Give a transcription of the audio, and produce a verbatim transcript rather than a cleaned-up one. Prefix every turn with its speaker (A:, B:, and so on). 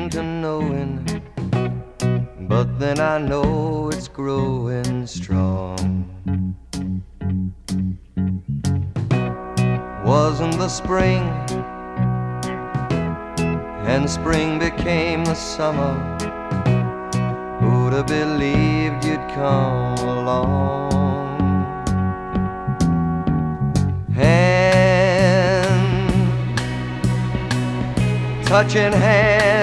A: to knowing, but then I know it's growing strong. Wasn't the spring, and spring became the summer. Who'd have believed you'd come along? Hand touching hand